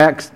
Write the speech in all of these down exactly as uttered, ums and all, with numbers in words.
Acts.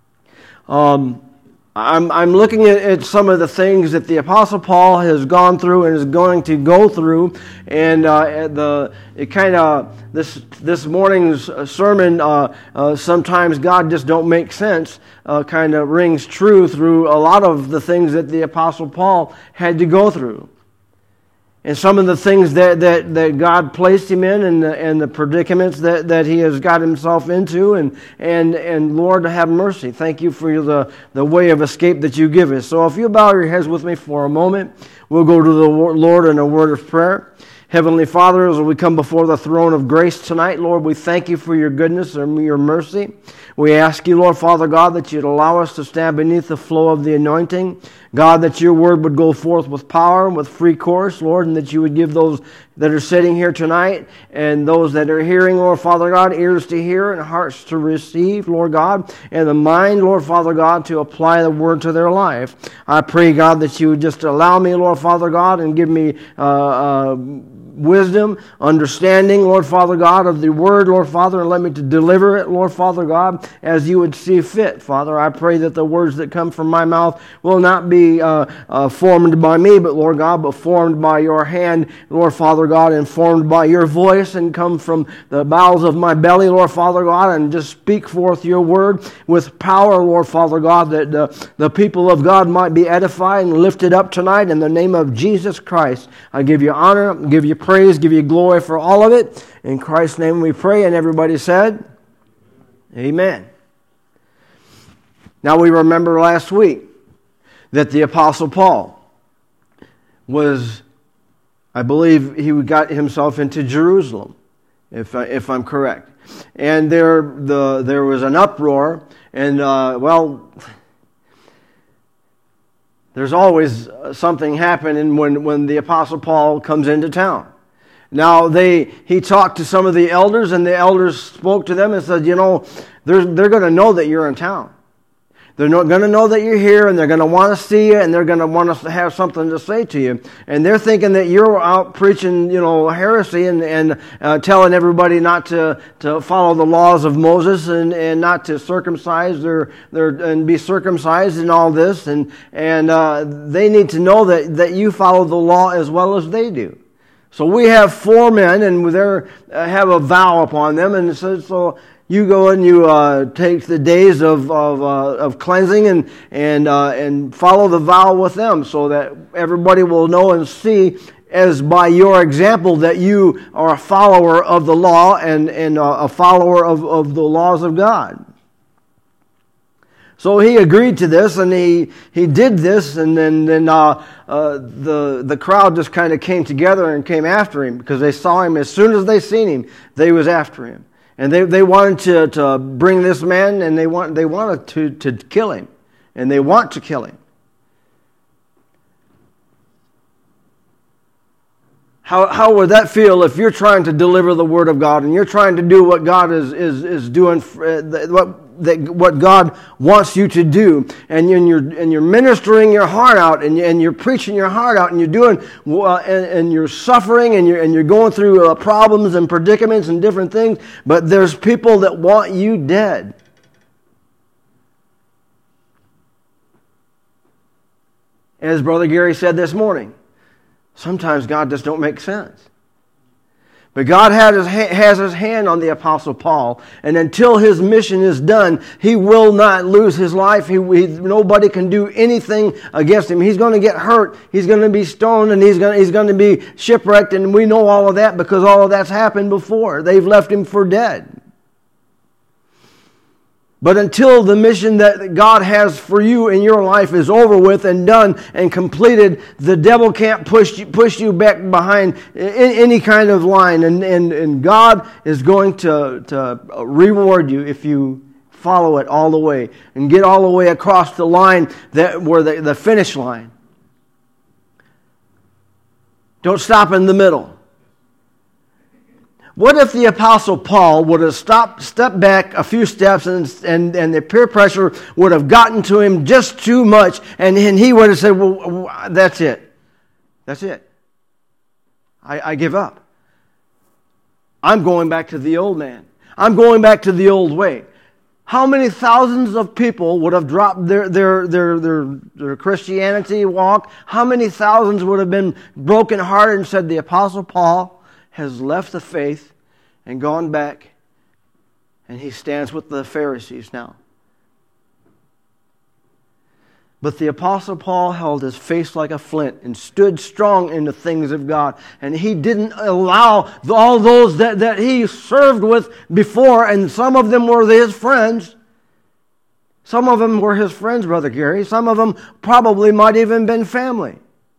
Um, I'm, I'm looking at, at some of the things that the Apostle Paul has gone through and is going to go through, and uh, the it kind of this this morning's sermon. Uh, uh, sometimes God just don't make sense. Uh, kind of rings true through a lot of the things that the Apostle Paul had to go through. And some of the things that, that, that God placed him in, and the, and the predicaments that, that he has got himself into, and and and Lord, have mercy. Thank you for the, the way of escape that you give us. So if you bow your heads with me for a moment, we'll go to the Lord in a word of prayer. Heavenly Father, as we come before the throne of grace tonight, Lord, we thank you for your goodness and your mercy. We ask you, Lord, Father God, that you'd allow us to stand beneath the flow of the anointing. God, that your word would go forth with power and with free course, Lord, and that you would give those that are sitting here tonight and those that are hearing, Lord, Father God, ears to hear and hearts to receive, Lord God, and the mind, Lord, Father God, to apply the word to their life. I pray, God, that you would just allow me, Lord, Father God, and give me uh, uh, wisdom, understanding, Lord, Father God, of the word, Lord, Father, and let me to deliver it, Lord, Father God, as you would see fit, Father. I pray that the words that come from my mouth will not be Uh, uh, formed by me, but Lord God, but formed by your hand, Lord Father God, and formed by your voice, and come from the bowels of my belly, Lord Father God, and just speak forth your word with power, Lord Father God, that uh, the people of God might be edified and lifted up tonight in the name of Jesus Christ. I give you honor, give you praise, give you glory for all of it. In Christ's name we pray, and everybody said, Amen. Now we remember last week that the Apostle Paul was, I believe he got himself into Jerusalem, if I, if I'm correct. And there the there was an uproar, and uh, well, there's always something happening when, when the Apostle Paul comes into town. Now they he talked to some of the elders, and the elders spoke to them and said, you know, they're they're going to know that you're in town. They're going to know that you're here, and they're going to want to see you, and they're going to want us to have something to say to you. And they're thinking that you're out preaching, you know, heresy and, and uh, telling everybody not to, to follow the laws of Moses and, and not to circumcise their, their and be circumcised and all this. And and uh, they need to know that, that you follow the law as well as they do. So we have four men, and they uh, have a vow upon them, and so. so You go and you uh, take the days of of, uh, of cleansing and and uh, and follow the vow with them, so that everybody will know and see, as by your example, that you are a follower of the law and and a follower of, of the laws of God. So he agreed to this, and he, he did this, and then then uh, uh, the the crowd just kind of came together and came after him, because they saw him as soon as they seen him, they was after him. And they they wanted to, to bring this man, and they want they wanted to, to kill him, and they want to kill him. How how would that feel if you're trying to deliver the word of God, and you're trying to do what God is is is doing, what that what God wants you to do, and you're and you're ministering your heart out, and and you're preaching your heart out, and you're doing uh, and, and you're suffering, and you're and you're going through uh, problems and predicaments and different things, but there's people that want you dead. As Brother Gary said this morning, sometimes God just don't make sense. But God had his, has his hand on the Apostle Paul, and until his mission is done, he will not lose his life. He, he, nobody can do anything against him. He's going to get hurt. He's going to be stoned, and he's going, he's going to be shipwrecked, and we know all of that because all of that's happened before. They've left him for dead. But until the mission that God has for you in your life is over with and done and completed, the devil can't push you, push you back behind any kind of line. And, and, and God is going to, to reward you if you follow it all the way and get all the way across the line, that where the, the finish line. Don't stop in the middle. What if the Apostle Paul would have stopped, stepped back a few steps, and, and, and the peer pressure would have gotten to him just too much, and, and he would have said, well, that's it. That's it. I, I give up. I'm going back to the old man. I'm going back to the old way. How many thousands of people would have dropped their, their, their, their, their Christianity walk? How many thousands would have been brokenhearted and said, the Apostle Paul has left the faith and gone back, and he stands with the Pharisees now? But the Apostle Paul held his face like a flint and stood strong in the things of God. And he didn't allow all those that, that he served with before, and some of them were his friends. Some of them were his friends, Brother Gary. Some of them probably might even been family.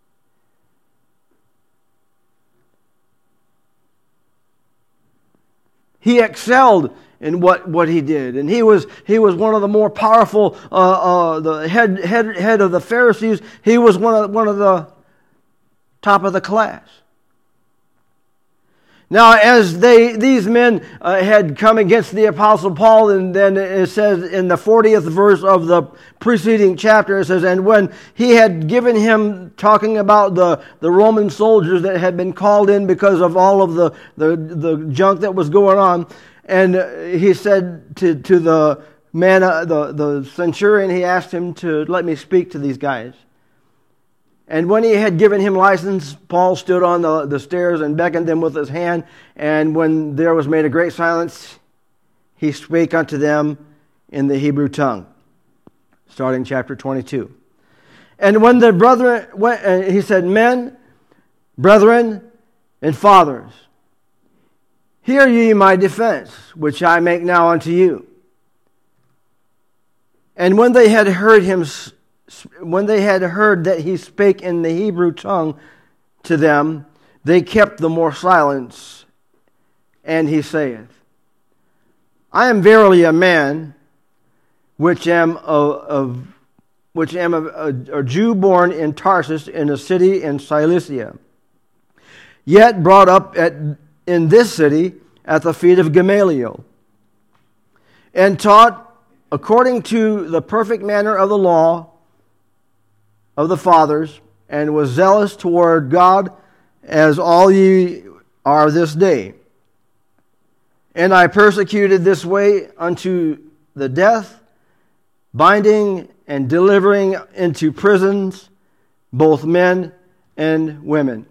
He excelled in what, what he did, and he was he was one of the more powerful, uh, uh, the head head head of the Pharisees. He was one of one of the top of the class. Now, as they these men uh, had come against the Apostle Paul, and then it says in the fortieth verse of the preceding chapter, it says, and when he had given him, talking about the, the Roman soldiers that had been called in because of all of the, the, the junk that was going on, and he said to, to the man, uh, the, the centurion, he asked him to let me speak to these guys. And when he had given him license, Paul stood on the, the stairs and beckoned them with his hand. And when there was made a great silence, he spake unto them in the Hebrew tongue. Starting chapter twenty-two. And when the brethren went, uh, he said, men, brethren, and fathers, hear ye my defense, which I make now unto you. And when they had heard him, when they had heard that he spake in the Hebrew tongue to them, they kept the more silence. And he saith, I am verily a man, which am of, of which am a, a, a Jew born in Tarsus, in a city in Cilicia, yet brought up at in this city at the feet of Gamaliel, and taught according to the perfect manner of the law of the fathers, and was zealous toward God as all ye are this day. And I persecuted this way unto the death, binding and delivering into prisons both men and women.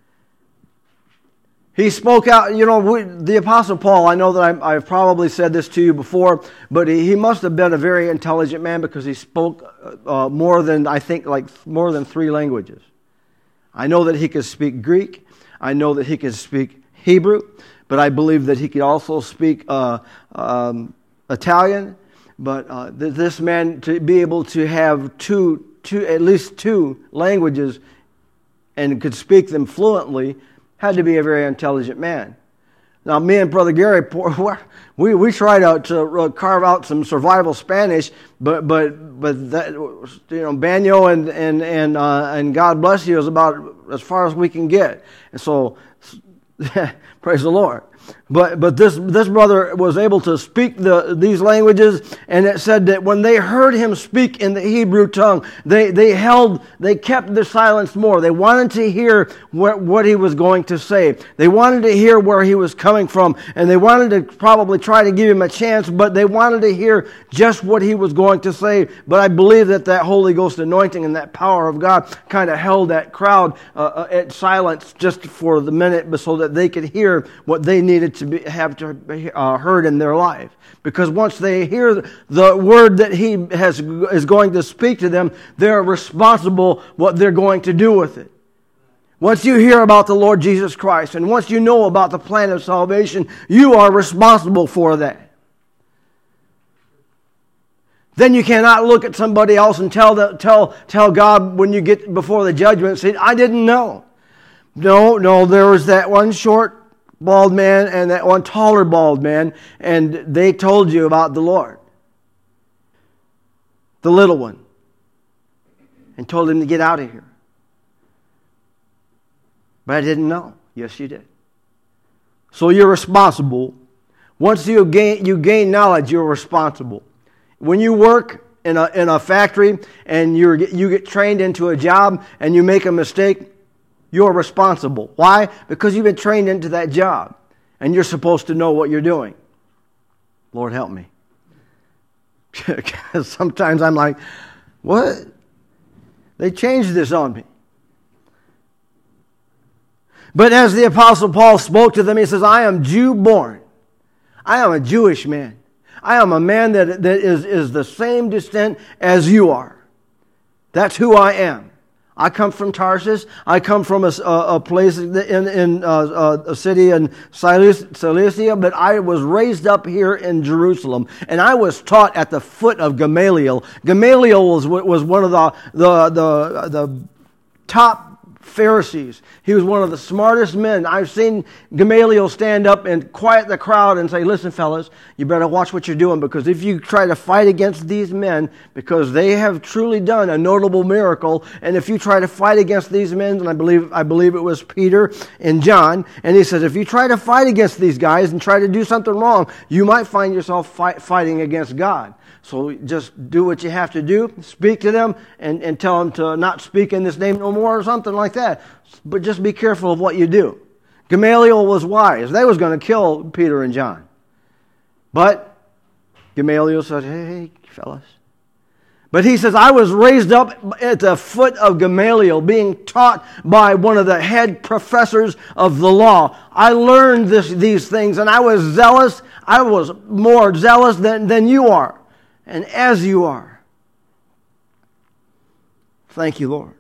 He spoke out, you know, we, the Apostle Paul, I know that I, I've probably said this to you before, but he, he must have been a very intelligent man because he spoke uh, more than, I think, like more than three languages. I know that he could speak Greek. I know that he could speak Hebrew, but I believe that he could also speak uh, um, Italian. But uh, th- this man, to be able to have two, two, at least two languages and could speak them fluently, had to be a very intelligent man. Now, me and Brother Gary, we we try to, to carve out some survival Spanish, but but but that, you know, Baño and and and uh, and God bless you is about as far as we can get. And so, praise the Lord. But but this this brother was able to speak the these languages, and it said that when they heard him speak in the Hebrew tongue, they they held they kept their silence more. They wanted to hear what what he was going to say. They wanted to hear where he was coming from, and they wanted to probably try to give him a chance, but they wanted to hear just what he was going to say. But I believe that that Holy Ghost anointing and that power of God kind of held that crowd uh, at silence just for the minute, so that they could hear what they needed to be, have to be uh, heard in their life. Because once they hear the word that he has is going to speak to them, they're responsible what they're going to do with it. Once you hear about the Lord Jesus Christ, and once you know about the plan of salvation, you are responsible for that. Then you cannot look at somebody else and tell the, tell tell God when you get before the judgment, say, I didn't know. No, no, there was that one short bald man and that one taller bald man, and they told you about the Lord. The little one. And told him to get out of here. But I didn't know. Yes, you did. So you're responsible. Once you gain you gain knowledge, you're responsible. When you work in a in a factory and you you get trained into a job and you make a mistake, you're responsible. Why? Because you've been trained into that job. And you're supposed to know what you're doing. Lord help me. Because sometimes I'm like, what? They changed this on me. But as the Apostle Paul spoke to them, he says, I am Jew born. I am a Jewish man. I am a man that, that is, is the same descent as you are. That's who I am. I come from Tarsus. I come from a, a, a place in, in uh, a city in Cilicia, but I was raised up here in Jerusalem, and I was taught at the foot of Gamaliel. Gamaliel was was one of the the the, the top Pharisees. He was one of the smartest men. I've seen Gamaliel stand up and quiet the crowd and say, listen, fellas, you better watch what you're doing, because if you try to fight against these men, because they have truly done a notable miracle, and if you try to fight against these men, and I believe I believe it was Peter and John, and he says, if you try to fight against these guys and try to do something wrong, you might find yourself fight, fighting against God. So just do what you have to do, speak to them, and, and tell them to not speak in this name no more or something like that. But just be careful of what you do. Gamaliel was wise. They was going to kill Peter and John. But Gamaliel said, hey, fellas. But he says, I was raised up at the foot of Gamaliel, being taught by one of the head professors of the law. I learned this, these things, and I was zealous. I was more zealous than, than you are. And as you are. Thank you, Lord.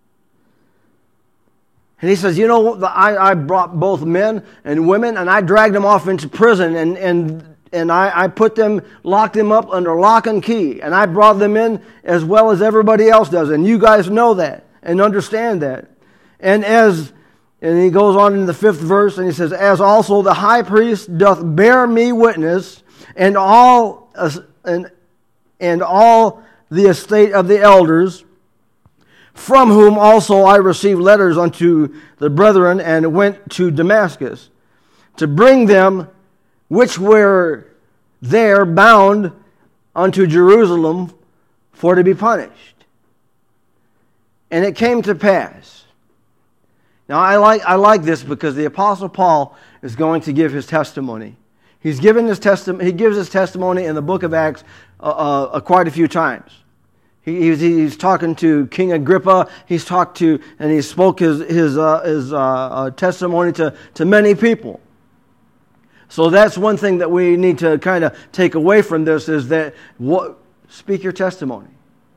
And he says, you know, I, I brought both men and women, and I dragged them off into prison, and, and, and I, I put them, locked them up under lock and key, and I brought them in as well as everybody else does, and you guys know that and understand that. And as, and he goes on in the fifth verse, and he says, as also the high priest doth bear me witness, and all, uh, and and all the estate of the elders, from whom also I received letters unto the brethren, and went to Damascus, to bring them which were there bound unto Jerusalem for to be punished. And it came to pass. Now I like I like this, because the Apostle Paul is going to give his testimony. He's given his testimony. He gives his testimony in the book of Acts uh, uh, quite a few times. He, he's, he's talking to King Agrippa. He's talked to, and he spoke his his uh, his uh, uh, testimony to to many people. So that's one thing that we need to kind of take away from this, is that what speak your testimony.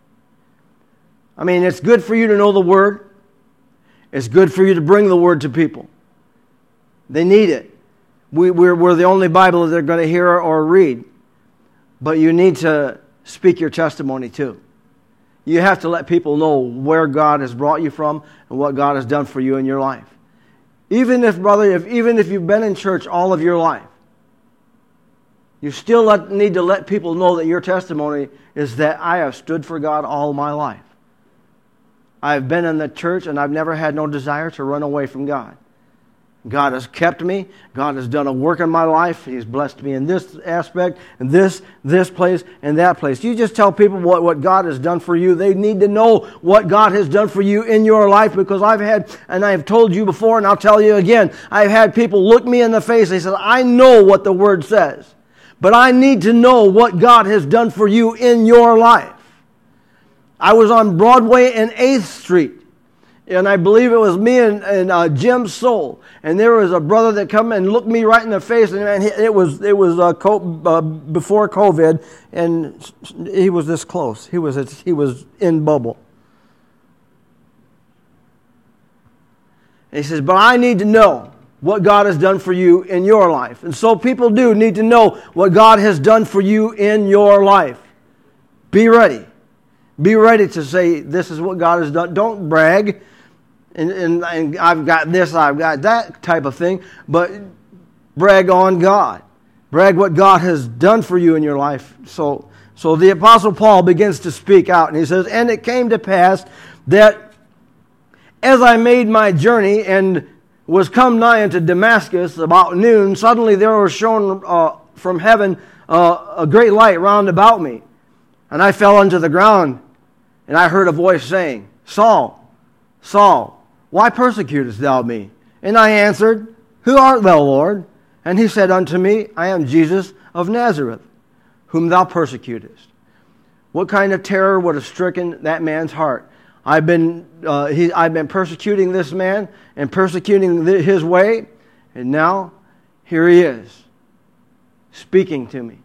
I mean, it's good for you to know the Word. It's good for you to bring the Word to people. They need it. We, we're, we're the only Bible that they're going to hear or read. But you need to speak your testimony too. You have to let people know where God has brought you from and what God has done for you in your life. Even if, brother, if, even if you've been in church all of your life, you still let, need to let people know that your testimony is that I have stood for God all my life. I've been in the church and I've never had no desire to run away from God. God has kept me. God has done a work in my life. He's blessed me in this aspect, and this, this place, and that place. You just tell people what, what God has done for you. They need to know what God has done for you in your life, because I've had, and I've told you before, and I'll tell you again, I've had people look me in the face. They said, I know what the Word says, but I need to know what God has done for you in your life. I was on Broadway and eighth Street. And I believe it was me and, and uh, Jim Soul, and there was a brother that come and looked me right in the face, and man, it was it was uh, co- uh, before COVID, and he was this close. He was he was in bubble. And he says, "But I need to know what God has done for you in your life," and so people do need to know what God has done for you in your life. Be ready. Be ready to say, "This is what God has done." Don't brag. And, and, and I've got this, I've got that type of thing. But brag on God. Brag what God has done for you in your life. So, so the Apostle Paul begins to speak out. And he says, and it came to pass that as I made my journey and was come nigh unto Damascus about noon, suddenly there was shown uh, from heaven uh, a great light round about me. And I fell unto the ground, and I heard a voice saying, Saul, Saul, why persecutest thou me? And I answered, Who art thou, Lord? And he said unto me, I am Jesus of Nazareth, whom thou persecutest. What kind of terror would have stricken that man's heart? I've been, uh, he, I've been persecuting this man and persecuting the, his way, and now here he is, speaking to me.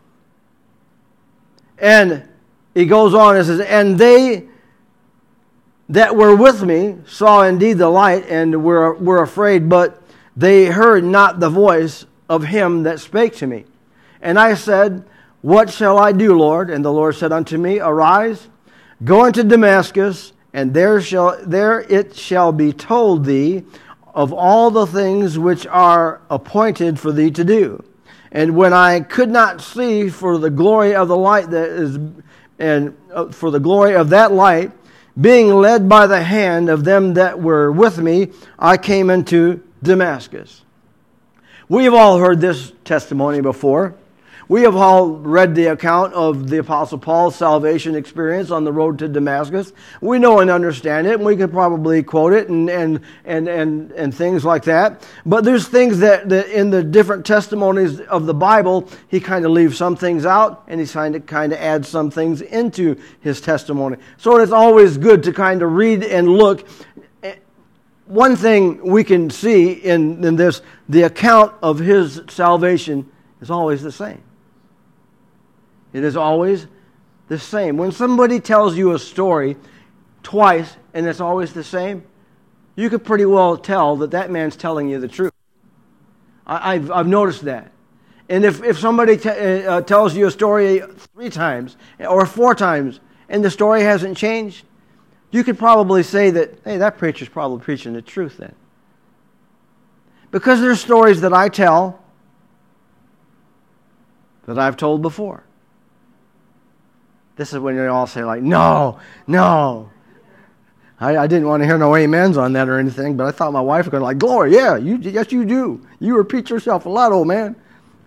And he goes on and says, and they that were with me saw indeed the light and were, were afraid, but they heard not the voice of him that spake to me. And I said, what shall I do, Lord? And the Lord said unto me, arise, go into Damascus, and there shall there it shall be told thee of all the things which are appointed for thee to do. And when I could not see for the glory of the light that is, and for the glory of that light, being led by the hand of them that were with me, I came into Damascus. We have all heard this testimony before. We have all read the account of the Apostle Paul's salvation experience on the road to Damascus. We know and understand it, and we could probably quote it and and and and, and things like that. But there's things that, that in the different testimonies of the Bible, he kind of leaves some things out, and he's trying to kind of add some things into his testimony. So it's always good to kind of read and look. One thing we can see in, in this, the account of his salvation is always the same. It is always the same. When somebody tells you a story twice and it's always the same, you could pretty well tell that that man's telling you the truth. I, I've, I've noticed that. And if, if somebody t- uh, tells you a story three times or four times and the story hasn't changed, you could probably say that, hey, that preacher's probably preaching the truth then. Because there's stories that I tell that I've told before. This is when they all say like, no, no. I, I didn't want to hear no amens on that or anything, but I thought my wife was going to like, glory, yeah, you, yes you do. You repeat yourself a lot, old man.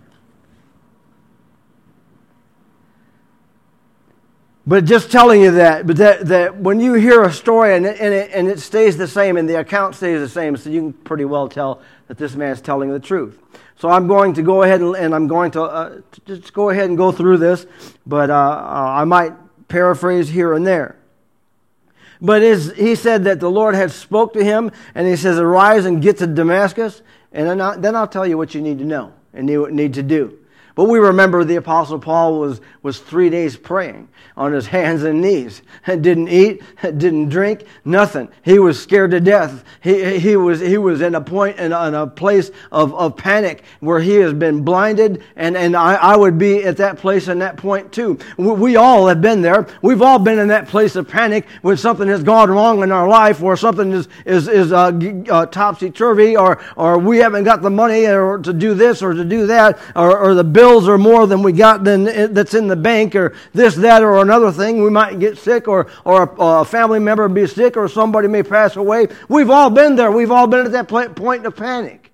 But just telling you that, but that, that when you hear a story and it, and, it, and it stays the same and the account stays the same, so you can pretty well tell that this man's telling the truth. So I'm going to go ahead and, and I'm going to uh, just go ahead and go through this, but uh, uh, I might paraphrase here and there. But his, he said that the Lord had spoke to him, and he says, arise and get to Damascus, and then I'll, then I'll tell you what you need to know and you need to do. But we remember the Apostle Paul was, was three days praying on his hands and knees. Didn't eat, didn't drink, nothing. He was scared to death. He, he, was, he was in a point, in a, in a place of, of panic where he has been blinded, and, and I, I would be at that place and that point too. We, we all have been there. We've all been in that place of panic when something has gone wrong in our life, or something is, is, is uh, uh, topsy-turvy, or, or we haven't got the money or to do this or to do that, or, or the bill are more than we got than that's in the bank, or this, that, or another thing. We might get sick, or or a, a family member be sick, or somebody may pass away. We've all been there. We've all been at that point of panic.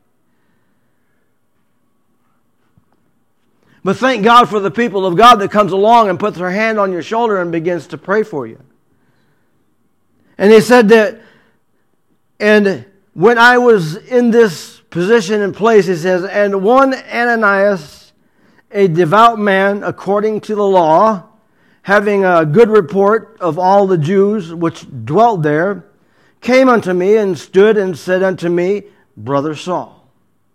But thank God for the people of God that comes along and puts their hand on your shoulder and begins to pray for you. And he said that, and when I was in this position and place, he says, and one Ananias, a devout man according to the law, having a good report of all the Jews which dwelt there, came unto me and stood and said unto me, Brother Saul.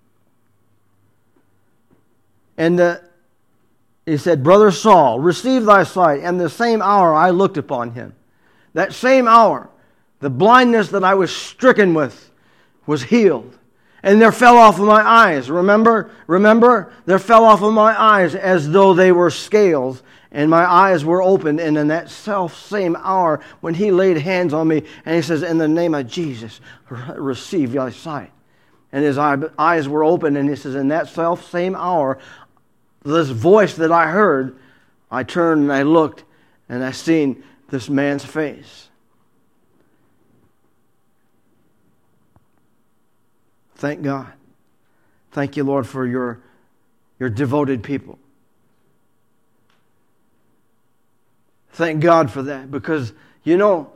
And uh, he said, Brother Saul, receive thy sight. And the same hour I looked upon him. That same hour, the blindness that I was stricken with was healed. And there fell off of my eyes. Remember? Remember? There fell off of my eyes as though they were scales. And my eyes were opened. And in that self-same hour, when he laid hands on me, and he says, in the name of Jesus, receive thy sight. And his eyes were open. And he says, in that self-same hour, this voice that I heard, I turned and I looked, and I seen this man's face. Thank God. Thank you, Lord, for your, your devoted people. Thank God for that, because, you know,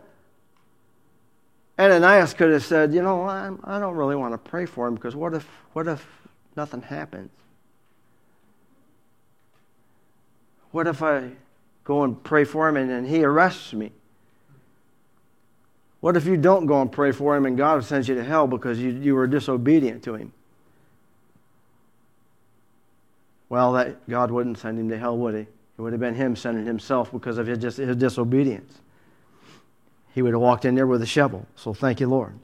Ananias could have said, you know, I, I don't really want to pray for him, because what if, what if nothing happens? What if I go and pray for him and, and he arrests me? What if you don't go and pray for him and God sends you to hell because you, you were disobedient to him? Well, that God wouldn't send him to hell, would he? It would have been him sending himself because of his, just, his disobedience. He would have walked in there with a shovel. So thank you, Lord.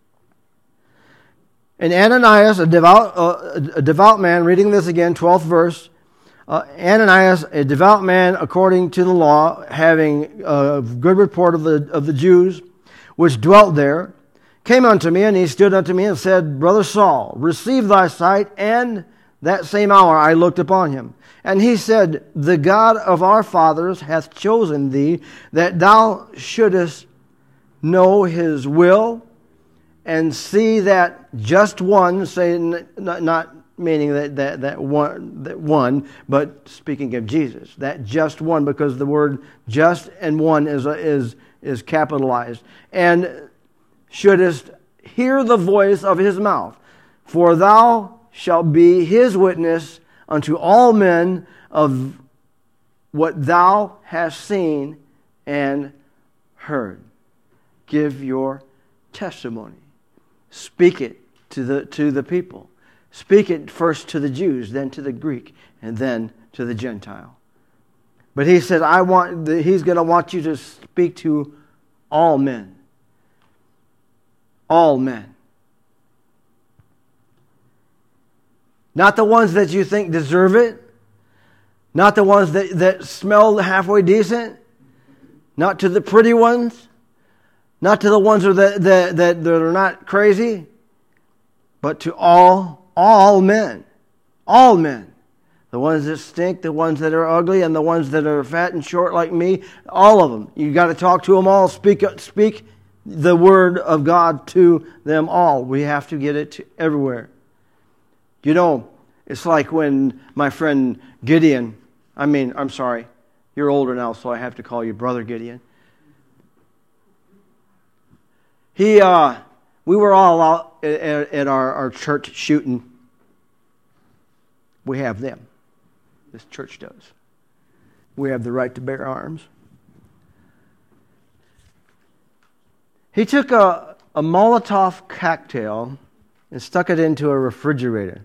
And Ananias, a devout, uh, a devout man, reading this again, twelfth verse, uh, Ananias, a devout man according to the law, having a good report of the of the Jews, which dwelt there, came unto me, and he stood unto me and said, Brother Saul, receive thy sight. And that same hour I looked upon him. And he said, The God of our fathers hath chosen thee, that thou shouldest know his will, and see that just one, say, not, not meaning that, that, that, one, that one, but speaking of Jesus, that just one, because the word just and one is, is, is capitalized. And shouldest hear the voice of his mouth, for thou shalt be his witness unto all men of what thou hast seen and heard. Give your testimony. Speak it to the to the people. Speak it first to the Jews, then to the Greek, and then to the Gentile. But he said, I want he's going to want you to speak to all men. All men. Not the ones that you think deserve it. Not the ones that, that smell halfway decent. Not to the pretty ones. Not to the ones that, that, that, that are not crazy. But to all, all men. All men. The ones that stink, the ones that are ugly, and the ones that are fat and short like me. All of them. You've got to talk to them all. Speak, speak the word of God to them all. We have to get it to everywhere. You know, it's like when my friend Gideon, I mean, I'm sorry, you're older now, so I have to call you Brother Gideon. He, uh, we were all out at, at our, our church shooting. We have them. This church does. We have the right to bear arms. He took a, a Molotov cocktail and stuck it into a refrigerator.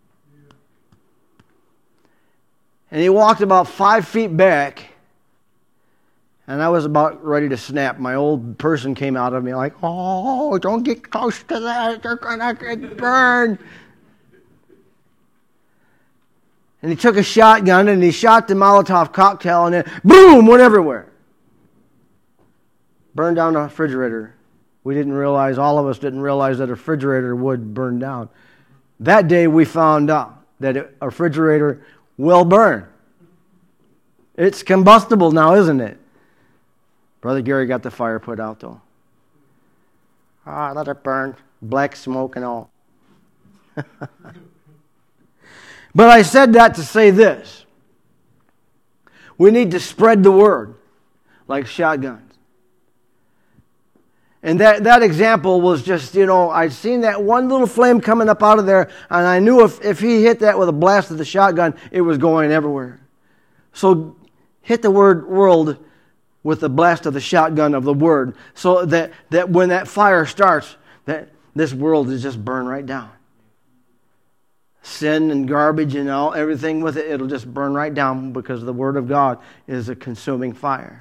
And he walked about five feet back, and I was about ready to snap. My old person came out of me like, oh, don't get close to that. You're going to get burned. And he took a shotgun, and he shot the Molotov cocktail, and then boom, went everywhere. Burned down the refrigerator. We didn't realize, all of us didn't realize that a refrigerator would burn down. That day we found out that a refrigerator will burn. It's combustible now, isn't it? Brother Gary got the fire put out, though. Ah, let it burn. Black smoke and all. But I said that to say this. We need to spread the word like shotguns. And that, that example was just, you know, I'd seen that one little flame coming up out of there, and I knew if, if he hit that with a blast of the shotgun, it was going everywhere. So hit the word world with the blast of the shotgun of the word, so that, that when that fire starts, that this world is just burned right down. Sin and garbage and all everything with it, it'll just burn right down because the word of God is a consuming fire.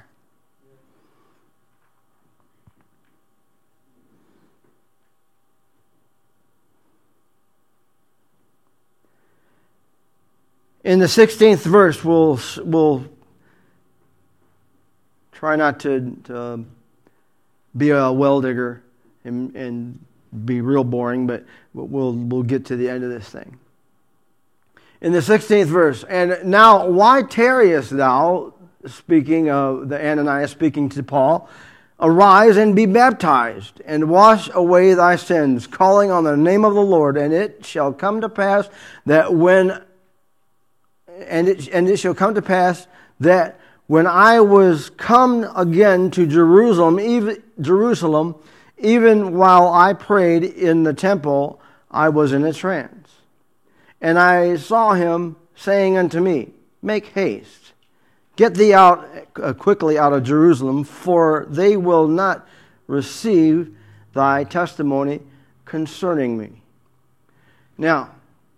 In the sixteenth verse, we'll, we'll try not to, to be a well digger and, and be real boring, but we'll, we'll get to the end of this thing. In the sixteenth verse, and now why tarriest thou, speaking of the Ananias speaking to Paul, arise and be baptized, and wash away thy sins, calling on the name of the Lord, and it shall come to pass that when And it, and it shall come to pass that when I was come again to Jerusalem, even Jerusalem, even while I prayed in the temple, I was in a trance. And I saw him saying unto me, Make haste, Get thee out uh, quickly out of Jerusalem, for they will not receive thy testimony concerning me. Now,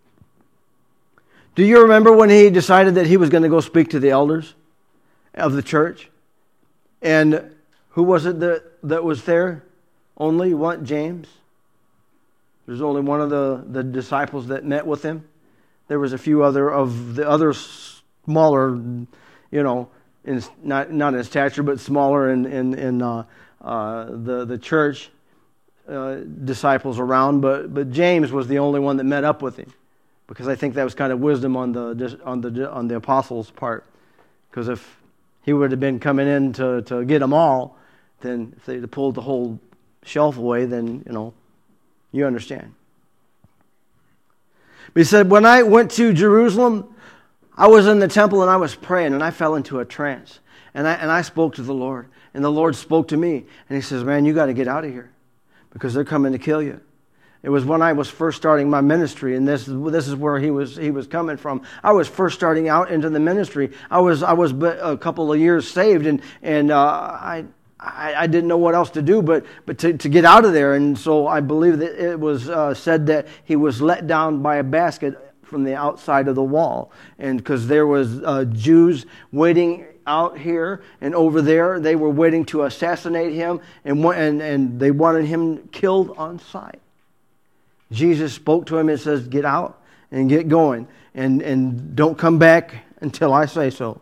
do you remember when he decided that he was going to go speak to the elders of the church? And who was it that, that was there? Only what? James? There's only one of the, the disciples that met with him. There was a few other of the other smaller, you know, in, not not in stature, but smaller in in, in uh, uh, the the church uh, disciples around. But but James was the only one that met up with him, because I think that was kind of wisdom on the on the on the apostles' part. Because if he would have been coming in to, to get them all, then if they'd have pulled the whole shelf away, then you know, you understand. But he said, when I went to Jerusalem, I was in the temple and I was praying, and I fell into a trance. And I and I spoke to the Lord, and the Lord spoke to me. And he says, man, you got to get out of here, because they're coming to kill you. It was when I was first starting my ministry, and this is this is where he was he was coming from. I was first starting out into the ministry. I was I was a couple of years saved, and and uh, I. I, I didn't know what else to do but but to, to get out of there. And so I believe that it was uh, said that he was let down by a basket from the outside of the wall. And because there was uh, Jews waiting out here and over there, they were waiting to assassinate him, and, and, and they wanted him killed on sight. Jesus spoke to him and says, get out and get going, and, and don't come back until I say so.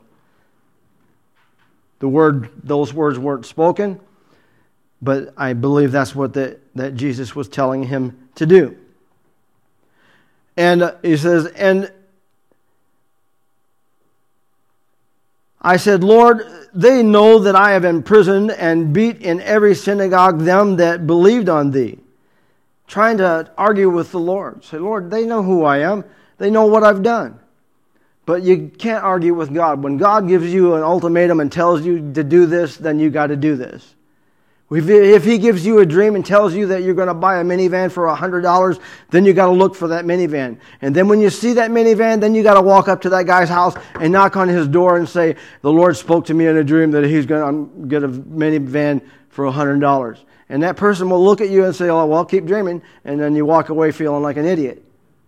The word, those words weren't spoken, but I believe that's what the, that Jesus was telling him to do. And uh, he says, and I said, Lord, they know that I have imprisoned and beat in every synagogue them that believed on thee. Trying to argue with the Lord. Say, Lord, they know who I am. They know what I've done. But you can't argue with God. When God gives you an ultimatum and tells you to do this, then you got to do this. If He gives you a dream and tells you that you're going to buy a minivan for one hundred dollars, then you got to look for that minivan. And then when you see that minivan, then you got to walk up to that guy's house and knock on his door and say, the Lord spoke to me in a dream that He's going to get a minivan for one hundred dollars. And that person will look at you and say, oh, well, keep dreaming. And then you walk away feeling like an idiot.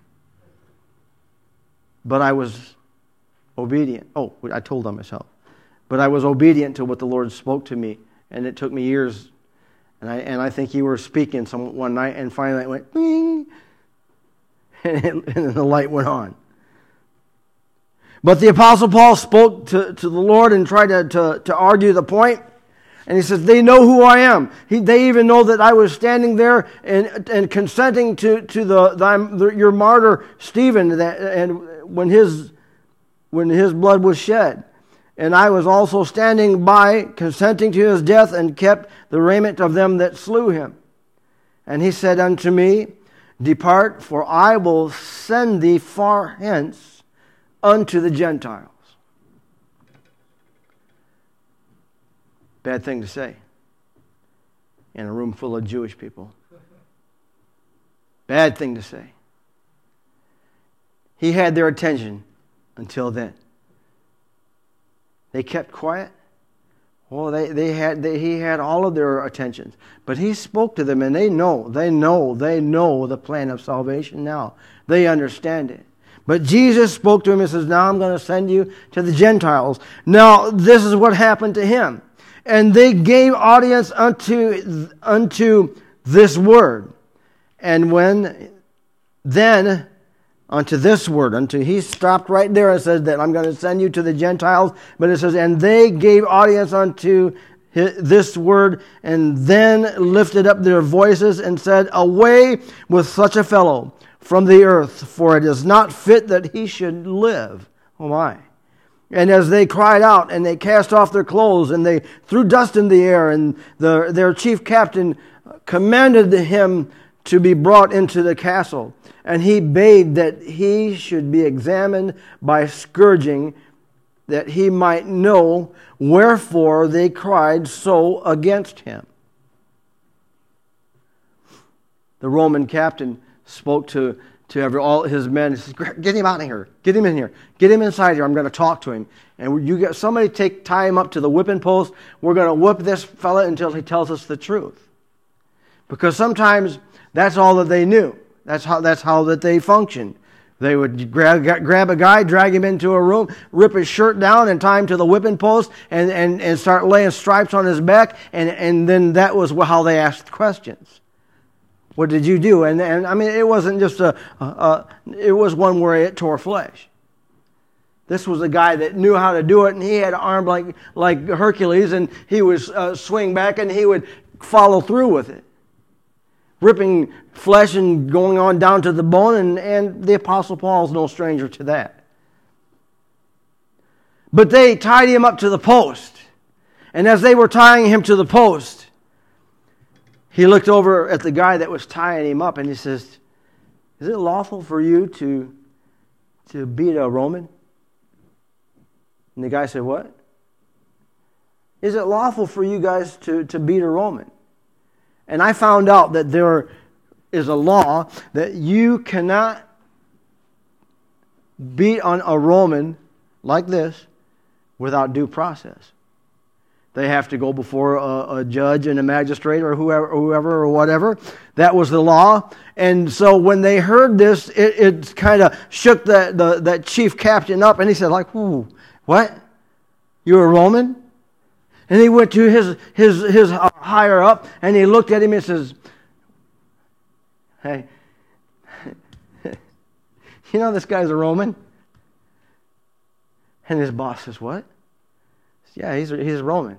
But I was obedient. Oh, I told on myself. But I was obedient to what the Lord spoke to me, and it took me years. And I and I think you were speaking some one night, and finally it went bing, and, it, and the light went on. But the Apostle Paul spoke to, to the Lord and tried to, to, to argue the point. And he says, they know who I am. He, they even know that I was standing there and and consenting to, to the, the your martyr Stephen, that, and when his when his blood was shed. And I was also standing by, consenting to his death, and kept the raiment of them that slew him. And he said unto me, depart, for I will send thee far hence unto the Gentiles. Bad thing to say in a room full of Jewish people. Bad thing to say. He had their attention until then. They kept quiet. Well, they, they had they, he had all of their attentions. But he spoke to them, and they know, they know, they know the plan of salvation now. They understand it. But Jesus spoke to him and says, now I'm going to send you to the Gentiles. Now, this is what happened to him. And they gave audience unto, unto this word. And when then unto this word, unto he stopped right there and says that I'm going to send you to the Gentiles. But it says, and they gave audience unto this word, and then lifted up their voices and said, away with such a fellow from the earth, for it is not fit that he should live. Oh my. And as they cried out, and they cast off their clothes, and they threw dust in the air, and the, their chief captain commanded him to be brought into the castle. And he bade that he should be examined by scourging, that he might know wherefore they cried so against him. The Roman captain spoke to to every, all his men. He says, get him out of here. Get him in here. Get him inside here. I'm going to talk to him. and you get somebody take tie him up to the whipping post. We're going to whip this fella until he tells us the truth. Because sometimes that's all that they knew. That's how that's how that they functioned. They would grab, grab a guy, drag him into a room, rip his shirt down and tie him to the whipping post and, and, and start laying stripes on his back. And, and then that was how they asked questions. What did you do? And, and I mean, it wasn't just a, a, a, it was one where it tore flesh. This was a guy that knew how to do it, and he had an arm like, like Hercules, and he would uh, swing back and he would follow through with it. Ripping flesh and going on down to the bone, and, and the Apostle Paul is no stranger to that. But they tied him up to the post. And as they were tying him to the post, he looked over at the guy that was tying him up, and he says, "Is it lawful for you to, to beat a Roman?" And the guy said, "What? Is it lawful for you guys to, to beat a Roman?" And I found out that there is a law that you cannot beat on a Roman like this without due process. They have to go before a, a judge and a magistrate or whoever, whoever or whatever. That was the law. And so when they heard this, it, it kind of shook the, the, that chief captain up, and he said, like, "Ooh, what? You're a Roman?" And he went to his his his higher up, and he looked at him and says, "Hey, you know this guy's a Roman?" And his boss says, "What?" "Yeah, he's a, he's a Roman."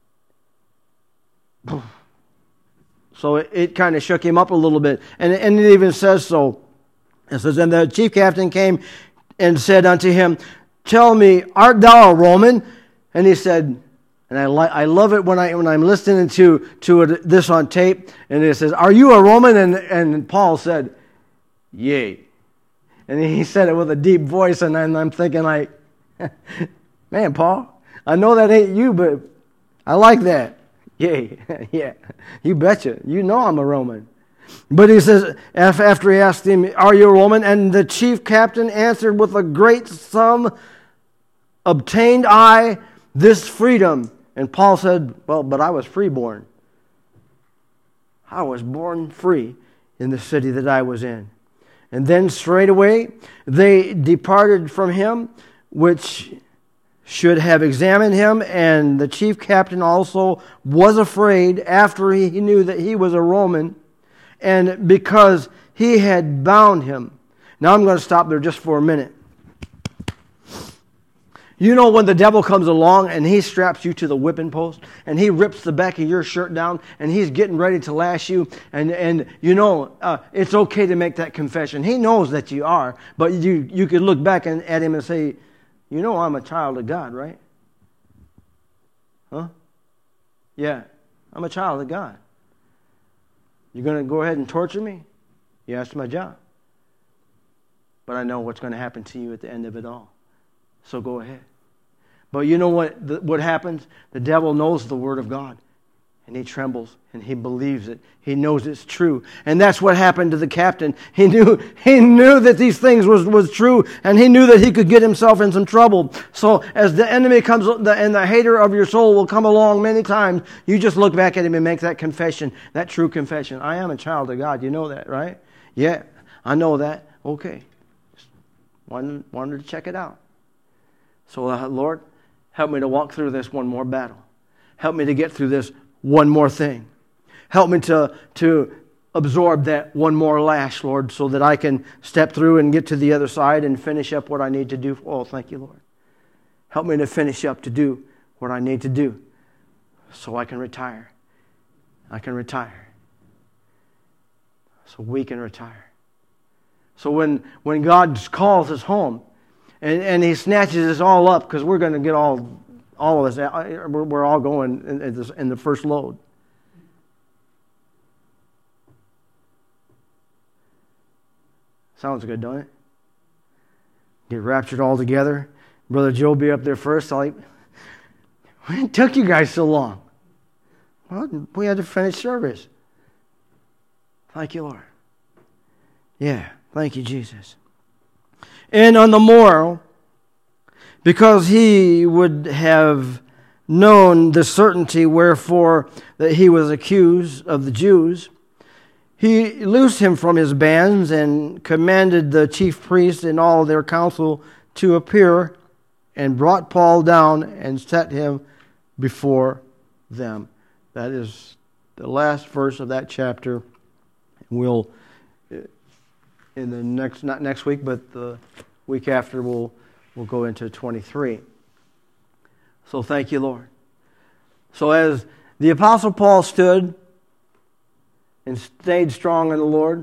So it, it kind of shook him up a little bit, and and it even says so. It says, "And the chief captain came and said unto him, Tell me, art thou a Roman?" And he said. And I li- I love it when I when I'm listening to to it, this on tape, and it says, "Are you a Roman?" And and Paul said, "Yea." And he said it with a deep voice, and I'm, I'm thinking like, man, Paul, I know that ain't you, but I like that. Yea, yeah, you betcha. You know I'm a Roman. But he says, after he asked him, "Are you a Roman?" And the chief captain answered, "With a great sum obtained I this freedom." And Paul said, "Well, but I was freeborn. I was born free in the city that I was in." And then straightway they departed from him, which should have examined him. And the chief captain also was afraid after he knew that he was a Roman, and because he had bound him. Now I'm going to stop there just for a minute. You know when the devil comes along and he straps you to the whipping post and he rips the back of your shirt down and he's getting ready to lash you, and, and you know uh, it's okay to make that confession. He knows that you are, but you, you could look back and, at him and say, "You know I'm a child of God, right?" Huh? "Yeah, I'm a child of God. You're going to go ahead and torture me? Yeah, that's my job. But I know what's going to happen to you at the end of it all. So go ahead." But you know what the, what happens? The devil knows the Word of God, and he trembles, and he believes it. He knows it's true. And that's what happened to the captain. He knew he knew that these things was, was true, and he knew that he could get himself in some trouble. So as the enemy comes, the, and the hater of your soul will come along many times, you just look back at him and make that confession, that true confession. "I am a child of God." You know that, right? "Yeah, I know that." Okay. Just wanted, wanted to check it out. So, uh, Lord, help me to walk through this one more battle. Help me to get through this one more thing. Help me to, to absorb that one more lash, Lord, so that I can step through and get to the other side and finish up what I need to do. Oh, thank you, Lord. Help me to finish up to do what I need to do so I can retire. I can retire. So we can retire. So when, when God calls us home, And, and he snatches us all up, because we're going to get all, all of us, we're, we're all going in, in, this, in the first load. Sounds good, don't it? Get raptured all together. Brother Joe be up there first. I'm like, "When took you guys so long?" "Well, we had to finish service." Thank you, Lord. Yeah, thank you, Jesus. "And on the morrow because he would have known the certainty wherefore that he was accused of the Jews, he loosed him from his bands and commanded the chief priests and all their council to appear, and brought Paul down and set him before them. That is the last verse of that chapter. We'll, in the next, not next week, but the week after, we'll, we'll go into twenty-three. So thank you, Lord. So as the Apostle Paul stood and stayed strong in the Lord,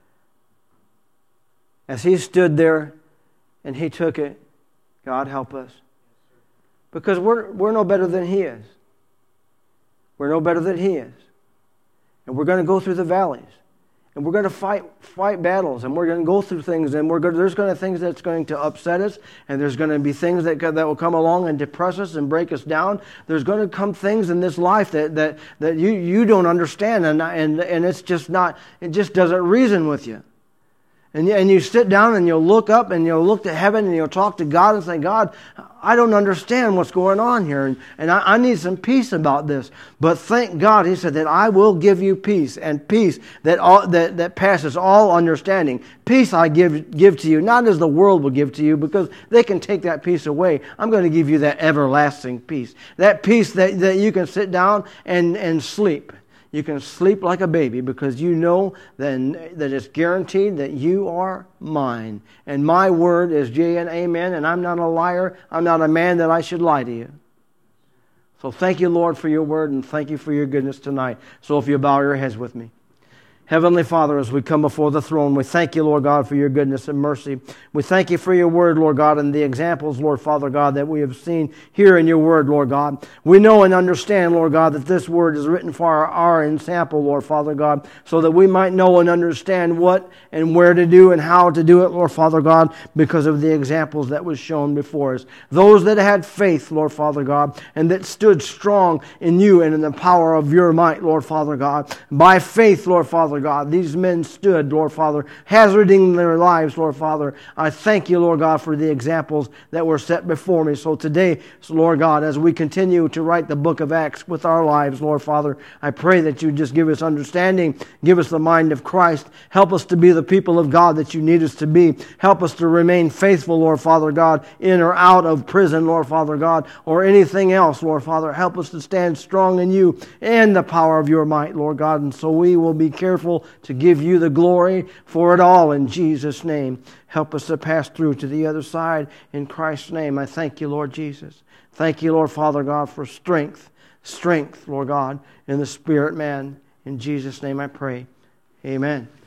as he stood there and he took it, God help us. Because we're, we're no better than he is. We're no better than he is. And we're going to go through the valleys. And we're going to fight fight battles, and we're going to go through things, and we're going, there's going to be things that's going to upset us, and there's going to be things that that will come along and depress us and break us down. There's going to come things in this life that that, that you, you don't understand, and and and it's just not, it just doesn't reason with you. And you, and you sit down and you'll look up and you'll look to heaven and you'll talk to God and say, God, I don't understand what's going on here, and, and I, I need some peace about this. But thank God, he said, that I will give you peace, and peace that all, that, that passes all understanding. Peace I give give to you, not as the world will give to you, because they can take that peace away. I'm going to give you that everlasting peace. That peace that, that you can sit down and, and sleep. You can sleep like a baby because you know that, that it's guaranteed that you are mine. And my word is yea and amen, and I'm not a liar. I'm not a man that I should lie to you. So thank you, Lord, for your word, and thank you for your goodness tonight. So if you bow your heads with me. Heavenly Father, as we come before the throne, we thank you, Lord God, for your goodness and mercy. We thank you for your word, Lord God, and the examples, Lord Father God, that we have seen here in your word, Lord God. We know and understand, Lord God, that this word is written for our, our example, Lord Father God, so that we might know and understand what and where to do and how to do it, Lord Father God, because of the examples that was shown before us. Those that had faith, Lord Father God, and that stood strong in you and in the power of your might, Lord Father God. By faith, Lord Father God, these men stood, Lord Father, hazarding their lives, Lord Father. I thank you, Lord God, for the examples that were set before me. So today, Lord God, as we continue to write the book of Acts with our lives, Lord Father, I pray that you just give us understanding, give us the mind of Christ, help us to be the people of God that you need us to be. Help us to remain faithful, Lord Father God, in or out of prison, Lord Father God, or anything else, Lord Father. Help us to stand strong in you and the power of your might, Lord God, and so we will be careful to give you the glory for it all in Jesus' name. Help us to pass through to the other side in Christ's name. I thank you, Lord Jesus. Thank you, Lord Father God, for strength, strength, Lord God, in the spirit man. In Jesus' name I pray. Amen.